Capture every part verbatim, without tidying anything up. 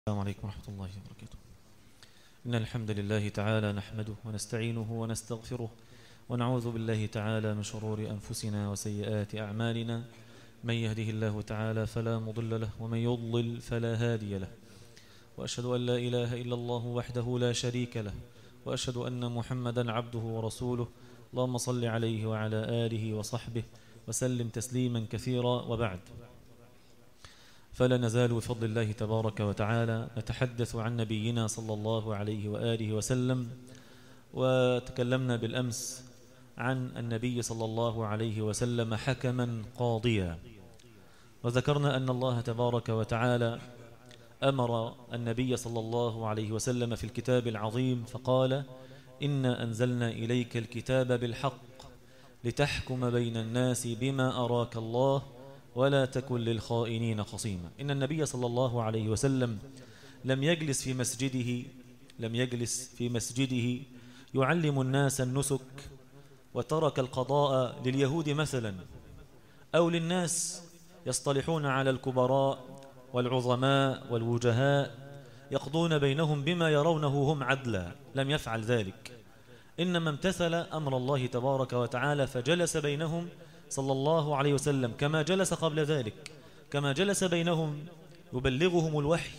السلام عليكم ورحمة الله وبركاته. إن الحمد لله تعالى نحمده ونستعينه ونستغفره ونعوذ بالله تعالى من شرور أنفسنا وسيئات أعمالنا. من يهده الله تعالى فلا مضل له ومن يضلل فلا هادي له، وأشهد أن لا إله إلا الله وحده لا شريك له، وأشهد أن محمدا عبده ورسوله. اللهم صل عليه وعلى آله وصحبه وسلم تسليما كثيرا، وبعد، فلا نزال بفضل الله تبارك وتعالى نتحدث عن نبينا صلى الله عليه وآله وسلم. وتكلمنا بالأمس عن النبي صلى الله عليه وسلم حكما قاضيا، وذكرنا أن الله تبارك وتعالى أمر النبي صلى الله عليه وسلم في الكتاب العظيم فقال: إنا أنزلنا إليك الكتاب بالحق لتحكم بين الناس بما أراك الله ولا تكن للخائنين خصيما. إن النبي صلى الله عليه وسلم لم يجلس في مسجده لم يجلس في مسجده يعلم الناس النسك وترك القضاء لليهود مثلا، أو للناس يصطلحون على الكبراء والعظماء والوجهاء يقضون بينهم بما يرونه هم عدلا. لم يفعل ذلك، إنما امتثل أمر الله تبارك وتعالى فجلس بينهم صلى الله عليه وسلم كما جلس قبل ذلك، كما جلس بينهم يبلغهم الوحي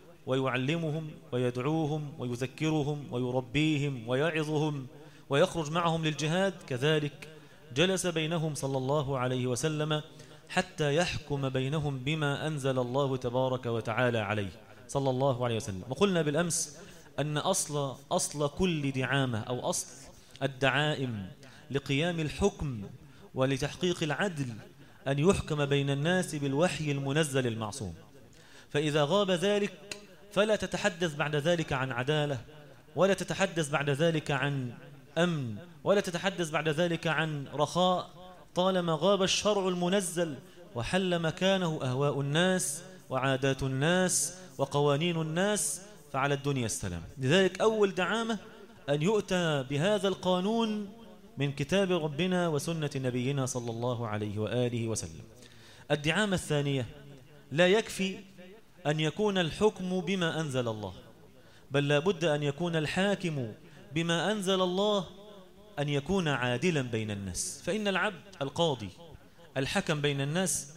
ويعلمهم ويدعوهم ويذكرهم ويربيهم ويعظهم ويخرج معهم للجهاد. كذلك جلس بينهم صلى الله عليه وسلم حتى يحكم بينهم بما أنزل الله تبارك وتعالى عليه صلى الله عليه وسلم. وقلنا بالأمس أن أصل, أصل كل دعامة أو أصل الدعائم لقيام الحكم ولتحقيق العدل أن يحكم بين الناس بالوحي المنزل المعصوم. فإذا غاب ذلك فلا تتحدث بعد ذلك عن عدالة، ولا تتحدث بعد ذلك عن أمن، ولا تتحدث بعد ذلك عن رخاء، طالما غاب الشرع المنزل وحل مكانه أهواء الناس وعادات الناس وقوانين الناس، فعلى الدنيا السلام. لذلك أول دعامة أن يؤتى بهذا القانون من كتاب ربنا وسنة نبينا صلى الله عليه وآله وسلم. الدعامة الثانية: لا يكفي أن يكون الحكم بما أنزل الله، بل لا بد أن يكون الحاكم بما أنزل الله أن يكون عادلا بين الناس. فإن العبد القاضي الحكم بين الناس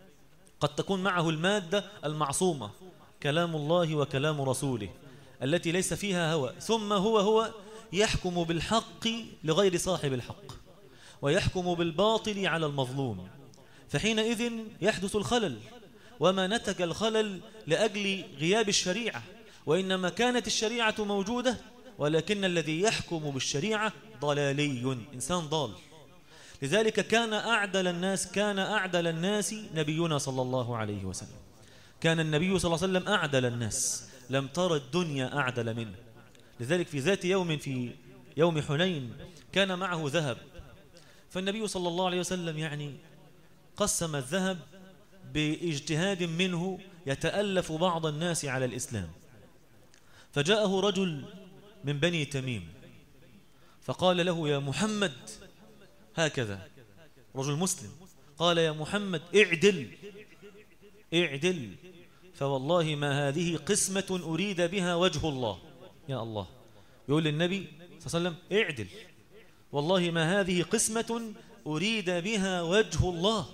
قد تكون معه المادة المعصومة كلام الله وكلام رسوله التي ليس فيها هوى، ثم هو هو يحكم بالحق لغير صاحب الحق ويحكم بالباطل على المظلوم، فحينئذ يحدث الخلل. وما نتج الخلل لأجل غياب الشريعة، وإنما كانت الشريعة موجودة، ولكن الذي يحكم بالشريعة ضلالي، إنسان ضال. لذلك كان أعدل الناس كان أعدل الناس نبينا صلى الله عليه وسلم. كان النبي صلى الله عليه وسلم أعدل الناس، لم تر الدنيا أعدل منه. لذلك في ذات يوم في يوم حنين كان معه ذهب، فالنبي صلى الله عليه وسلم يعني قسم الذهب باجتهاد منه يتألف بعض الناس على الإسلام. فجاءه رجل من بني تميم فقال له: يا محمد، هكذا رجل مسلم قال: يا محمد اعدل اعدل، فوالله ما هذه قسمة أريد بها وجه الله. يا الله، يقول للنبي صلى الله عليه وسلم: اعدل، والله ما هذه قسمة أريد بها وجه الله.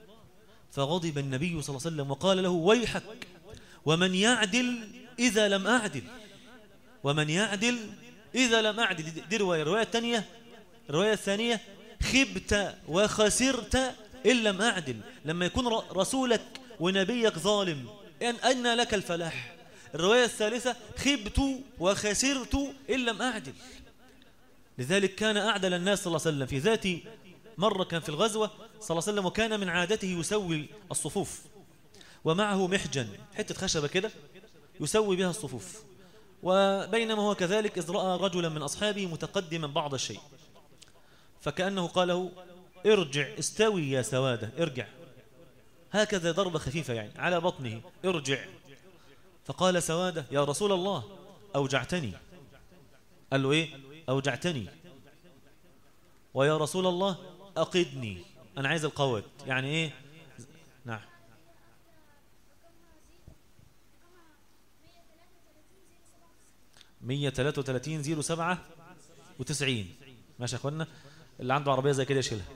فغضب النبي صلى الله عليه وسلم وقال له: ويحك، ومن يعدل إذا لم أعدل ومن يعدل إذا لم أعدل. دي رواية. الرواية الثانية الرواية الثانية: خبت وخسرت إن لم أعدل. لما يكون رسولك ونبيك ظالم أن لك الفلاح. الرواية الثالثة: خبت وخسرت إن لم أعدل. لذلك كان أعدل الناس صلى الله عليه وسلم. في ذات مرة كان في الغزوة صلى الله عليه وسلم، وكان من عادته يسوي الصفوف، ومعه محجن، حتة خشبة كده يسوي بها الصفوف. وبينما هو كذلك إذ رأى رجلا من أصحابه متقدما بعض الشيء، فكأنه قال له: ارجع، استوي يا سوادة، ارجع. هكذا ضربة خفيفة يعني على بطنه: ارجع. فقال سوادة: يا رسول الله أوجعتني. قال له: إيه؟ أوجعتني. ويا رسول الله أقدني، أنا عايز القواد. يعني إيه؟ نعم. مية وثلاثة وثلاثين صفر سبعة وتسعين. ماشي يا اخوانا، اللي عنده عربيه زي كده يشيلها.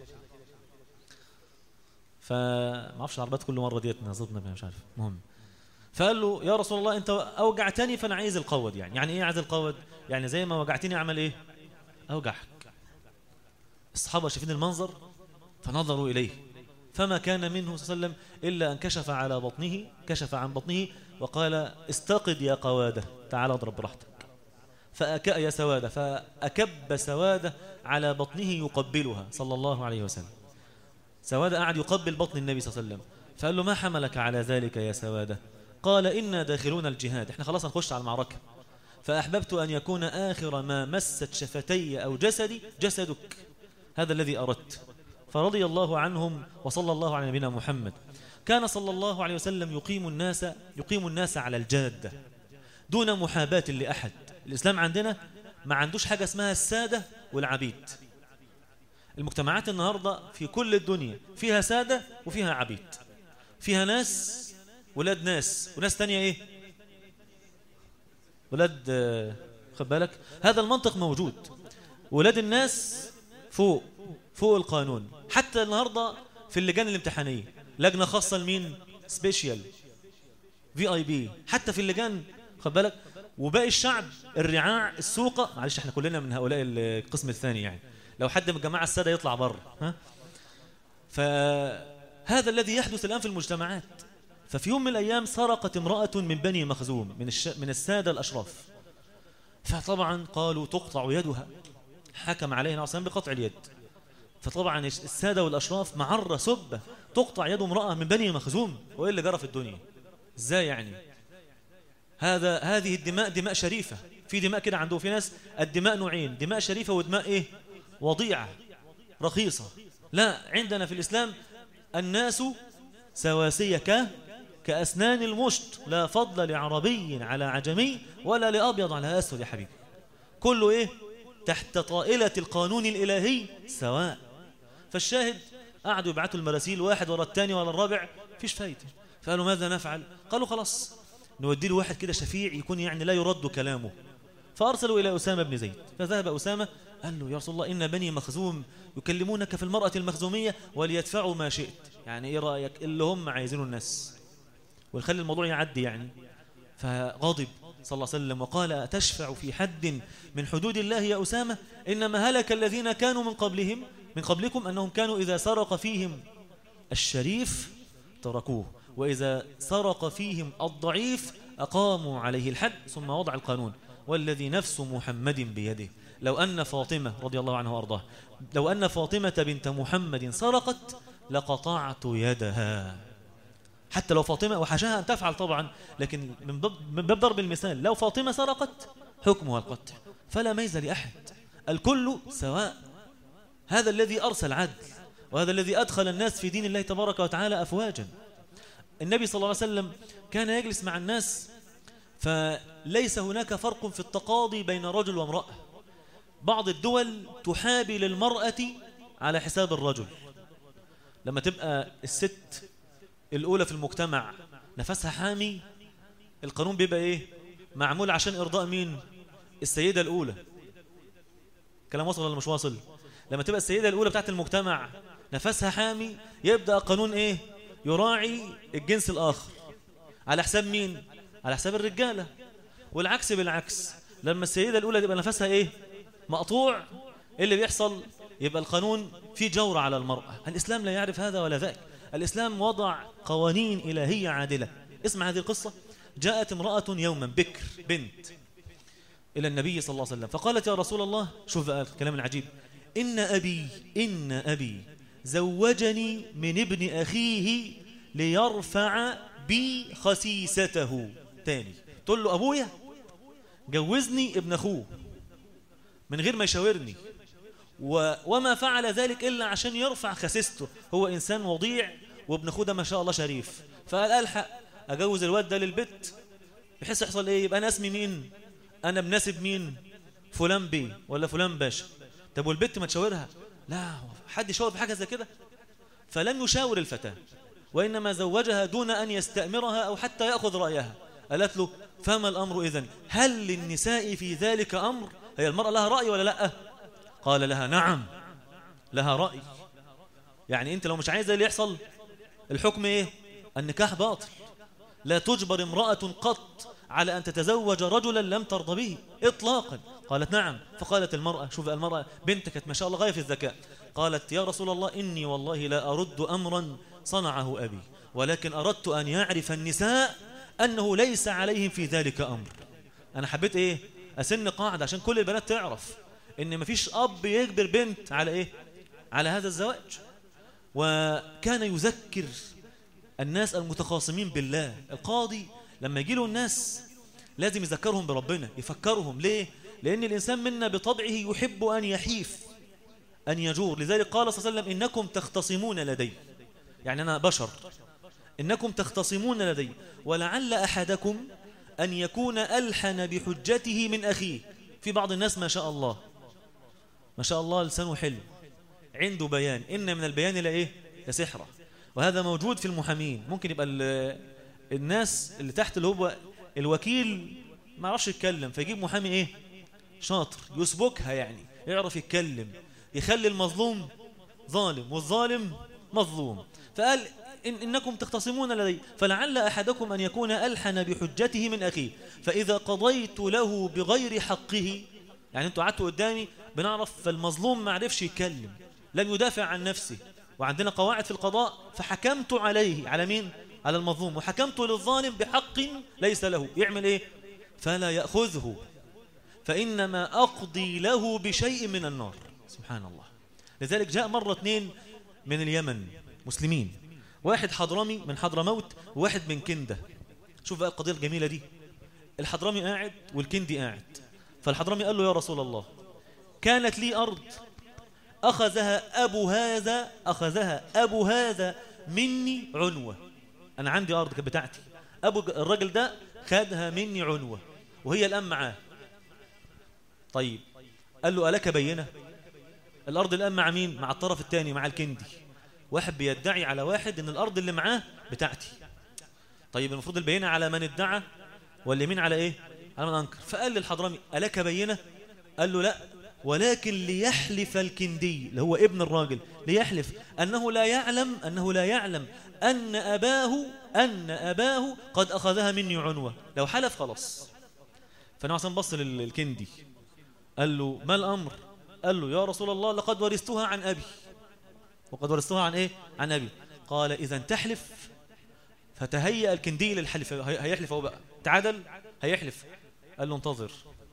فما اعرفش العربيات كل مره ديت نظبطنا مش عارف. المهم فقال له يا رسول الله انت اوجعتني فانا عايز القود. يعني يعني ايه عايز القود؟ يعني زي ما وجعتني اعمل ايه؟ اوجعك. الصحابه شايفين المنظر فنظروا اليه، فما كان منه صلى الله عليه وسلم الا ان كشف على بطنه، كشف عن بطنه وقال استقد يا قواده، تعال اضرب براحتك. فأكأ يا سواده، فأكب سواده على بطنه يقبلها صلى الله عليه وسلم. سواده قاعد يقبل بطن النبي صلى الله عليه وسلم، فقال له ما حملك على ذلك يا سواده؟ قال إنا داخلون الجهاد، احنا خلاص هنخش على المعركة، فأحببت أن يكون آخر ما مست شفتي أو جسدي جسدك، هذا الذي أردت. فرضي الله عنهم وصلى الله على نبينا محمد. كان صلى الله عليه وسلم يقيم الناس يقيم الناس على الجادة دون محاباة لأحد. الإسلام عندنا ما عندوش حاجة اسمها السادة والعبيد. المجتمعات النهاردة في كل الدنيا فيها سادة وفيها عبيد، فيها ناس ولاد ناس وناس تانية ايه ولاد آه خد بالك، هذا المنطق موجود. ولاد الناس فوق فوق القانون. حتى النهاردة في اللجان الامتحانية لجنة خاصة لمين؟ سبيشيال في اي بي. حتى في اللجان خد بالك. وباقي الشعب الرعاع السوقة، معلش احنا كلنا من هؤلاء القسم الثاني، يعني لو حد من الجماعة السادة يطلع بره. ها فهذا الذي يحدث الآن في المجتمعات. ففي يوم من الأيام سرقت امرأة من بني مخزوم من الش... من السادة الأشراف، فطبعا قالوا تقطع يدها، حكم عليها النبي صلى الله عليه وسلم بقطع اليد. فطبعا السادة والأشراف معرة سبة، تقطع يد امرأة من بني مخزوم، وإيه اللي جرى في الدنيا؟ ازاي يعني؟ هذا هذه الدماء دماء شريفة. في دماء كده عنده في ناس الدماء نوعين، دماء شريفة ودماء ايه؟ وضيعة رخيصة. لا، عندنا في الإسلام الناس سواسية ك كأسنان المشط، لا فضل لعربي على عجمي ولا لأبيض على أسود يا حبيبي، كله ايه؟ تحت طائلة القانون الإلهي سواء. فالشاهد قعدوا يبعثوا المراسيل واحد ورا الثاني ورا الرابع، فيش فايدة. فقالوا ماذا نفعل؟ قالوا خلاص نودي له واحد كده شفيع يكون يعني لا يرد كلامه. فأرسلوا إلى أسامة بن زيد، فذهب أسامة قال له يا رسول الله إن بني مخزوم يكلمونك في المرأة المخزومية وليدفعوا ما شئت. يعني إيه رأيك؟ اللي هم عايزينه الناس ونخلي الموضوع يعدي يعني. فغضب صلى الله عليه وسلم وقال تشفع في حد من حدود الله يا أسامة؟ إنما هلك الذين كانوا من قبلهم من قبلكم أنهم كانوا إذا سرق فيهم الشريف تركوه، وإذا سرق فيهم الضعيف أقاموا عليه الحد ثم وضع القانون. والذي نفس محمد بيده لو أن فاطمة رضي الله عنها وأرضاها لو أن فاطمة بنت محمد سرقت لقطعت يدها. حتى لو فاطمة، وحاشاها أن تفعل طبعا، لكن من باب ضرب المثال، لو فاطمة سرقت حكمها القطع، فلا ميز لأحد، الكل سواء. هذا الذي أرسل عدل، وهذا الذي أدخل الناس في دين الله تبارك وتعالى أفواجا. النبي صلى الله عليه وسلم كان يجلس مع الناس فليس هناك فرق في التقاضي بين رجل وامرأة. بعض الدول تحابي المرأة على حساب الرجل. لما تبقى الست الأولى في المجتمع نفسها حامي، القانون بيبقى إيه؟ معمول عشان إرضاء مين؟ السيدة الأولى. كلام وصل ولا مش واصل؟ لما تبقى السيدة الأولى بتاعت المجتمع نفسها حامي، يبدأ قانون إيه؟ يراعي الجنس الآخر على حساب مين؟ على حساب الرجالة. والعكس بالعكس، لما السيدة الأولى تبقى نفسها إيه؟ مقطوع، إيه اللي بيحصل؟ يبقى القانون فيه جور على المرأة. الإسلام لا يعرف هذا ولا ذاك. الإسلام وضع قوانين إلهية عادلة. اسمع هذه القصة. جاءت امرأة يوما بكر بنت إلى النبي صلى الله عليه وسلم فقالت يا رسول الله، شوف بقى الكلام العجيب، إن أبي إن أبي زوجني من ابن أخيه ليرفع بي خسيسته. تاني تقول له أبويا جوزني ابن أخوه من غير ما يشاورني، و... وما فعل ذلك إلا عشان يرفع خسيسته. هو إنسان وضيع وابن أخوه ده ما شاء الله شريف، فقال ألحق أجوز الواد ده للبت بحيث يحصل إيه؟ يبقى أنا اسمي مين؟ أنا بناسب مين؟ فلان بي ولا فلان باشا. طب والبت ما تشاورها؟ لا، حد يشاور بحاجة زي كده؟ فلم يشاور الفتاة، وإنما زوجها دون أن يستأمرها أو حتى يأخذ رأيها. قالت له فما الأمر إذن؟ هل للنساء في ذلك أمر؟ هي المرأة لها رأي ولا لأ؟ قال لها نعم لها رأي. يعني أنت لو مش عايزة اللي يحصل الحكم إيه؟ النكاح باطل. لا تجبر امرأة قط على أن تتزوج رجلا لم ترضى به إطلاقا. قالت نعم. فقالت المرأة، شوف المرأة بنت كانت ما شاء الله غاية في الذكاء، قالت يا رسول الله إني والله لا أرد أمرا صنعه أبي، ولكن أردت أن يعرف النساء أنه ليس عليهم في ذلك أمر. أنا حبيت إيه؟ أسن قاعدة عشان كل البنات تعرف إن مفيش أب يجبر بنت على إيه؟ على هذا الزواج. وكان يذكر الناس المتخاصمين بالله. القاضي لما يجي له الناس لازم يذكرهم بربنا، يفكرهم. ليه؟ لأن الإنسان منا بطبعه يحب أن يحيف، أن يجور. لذلك قال صلى الله عليه وسلم إنكم تختصمون لدي، يعني أنا بشر، إنكم تختصمون لدي ولعل أحدكم أن يكون ألحن بحجته من أخيه. في بعض الناس ما شاء الله ما شاء الله لسانه حلو، عنده بيان، إن من البيان لا إيه؟ لسحرة. وهذا موجود في المحامين. ممكن يبقى الناس اللي تحت اللي هو الوكيل ما يعرفش يتكلم، فيجيب محامي إيه؟ شاطر يسبكها، يعني يعرف يتكلم، يخلي المظلوم ظالم والظالم مظلوم. فقال إن إنكم تختصمون لدي فلعل أحدكم أن يكون ألحن بحجته من أخيه، فإذا قضيت له بغير حقه، يعني أنتوا قعدتوا قدامي بنعرف فالمظلوم ما عرفش يتكلم، لم يدافع عن نفسه، وعندنا قواعد في القضاء، فحكمت عليه، على مين؟ على المظلوم، وحكمت للظالم بحق ليس له، يعمل إيه؟ فلا يأخذه، فإنما أقضي له بشيء من النار. سبحان الله. لذلك جاء مرة اثنين من اليمن مسلمين، واحد حضرمي من حضرموت وواحد من كندة. شوف بقى القضية الجميلة دي. الحضرمي قاعد والكندي قاعد. فالحضرمي قال له يا رسول الله كانت لي أرض أخذها أبو هذا أخذها أبو هذا مني عنوة. أنا عندي أرض كانت بتاعتي، أبو الرجل ده خدها مني عنوة وهي الآن معاه. طيب قال له ألك بينة؟ الأرض الآن مع مين؟ مع الطرف الثاني، مع الكندي. واحد بيدعي على واحد إن الأرض اللي معاه بتاعتي. طيب المفروض البينة على من ادعى واليمين على إيه؟ على من أنكر. فقال للحضرمي ألك بينة؟ قال له لا، ولكن ليحلف الكندي اللي هو ابن الراجل، ليحلف أنه لا يعلم أنه لا يعلم أن أباه أن أباه قد أخذها مني عنوة. لو حلف خلاص. فنوع عشان بص للكندي قال له ما الأمر؟ قال له يا رسول الله لقد ورثتها عن أبي. وقد ورثتها عن إيه؟ عن أبي. قال إذا تحلف. فتهيأ الكندي للحلف، هيحلف هو بقى، تعادل هيحلف. قال له انتظر،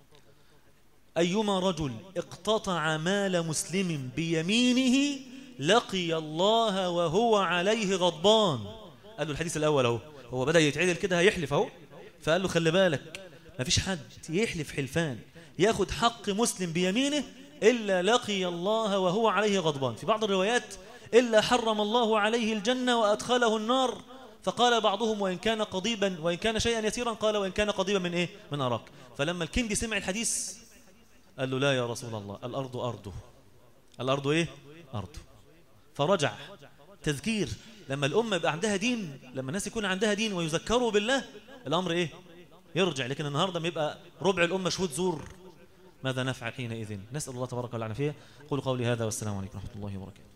أيما رجل اقتطع مال مسلم بيمينه لقي الله وهو عليه غضبان. قال له الحديث الأول اهو، هو بدأ يتعدل كده هيحلف اهو. فقال له خلي بالك ما فيش حد يحلف حلفان ياخد حق مسلم بيمينه إلا لقي الله وهو عليه غضبان. في بعض الروايات إلا حرم الله عليه الجنة وأدخله النار. فقال بعضهم وإن كان قضيبا وإن كان شيئا يسيرا، قال وإن كان قضيبا من إيه؟ من أراك. فلما الكندي سمع الحديث قال له لا يا رسول الله الأرض أرضه. الأرض إيه؟ أرضه. فرجع. تذكير لما الأمة يبقى عندها دين، لما الناس يكون عندها دين ويذكروا بالله، الأمر إيه؟ يرجع. لكن النهاردة ما يبقى ربع الأمة شهود زور، ماذا نفعل حينئذ؟ نسأل الله تبارك وتعالى العافية. أقول قولي هذا والسلام عليكم ورحمة الله وبركاته.